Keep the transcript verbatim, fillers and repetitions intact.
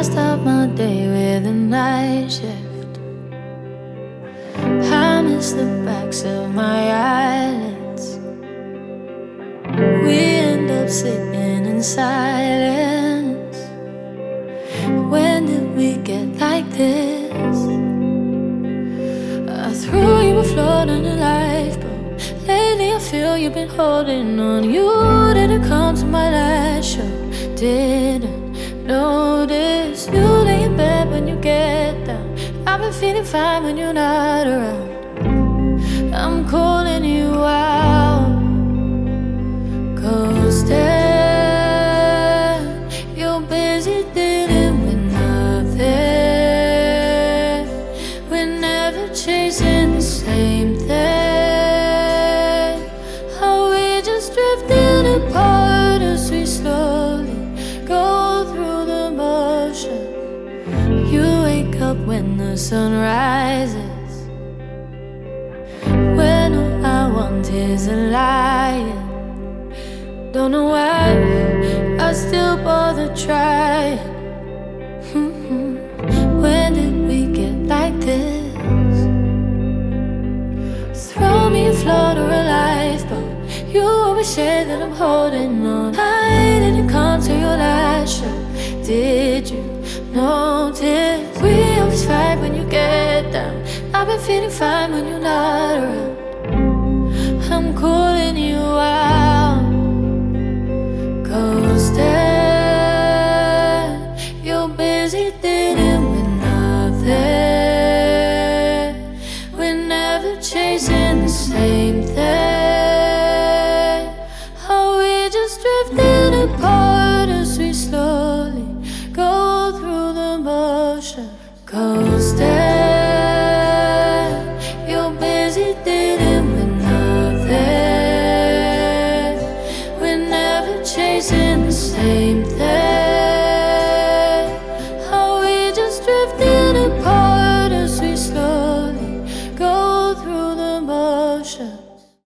start my day with a night shift. I miss the backs of my eyelids. We end up sitting in silence. When did we get like this? I threw you a float on a lifeboat. Lately I feel you've been holding on. You didn't come to my last show. Didn't notice you lay in bed when you get down. I've been feeling fine when you're not around. I'm calling you out, 'cause then you're busy dealing with nothing. We're never chasing the same thing. Are we just drifting apart as we slowly go through the motion? You wake up when the sun rises, when all I want is a lion. Don't know why I still bother trying. When did we get like this? Throw me a float or a lifeboat. You always say that I'm holding on. I didn't come to your last show. Did you notice? We always fight when you get down. I've been feeling fine when you're not around. I'm calling you out, 'cause then you're busy dealing with nothing. We're never chasing the same thing. Are we just drifting apart as we slowly go through the motion? 'Cause then you're busy dealing with nothing. We're never chasing the same thing.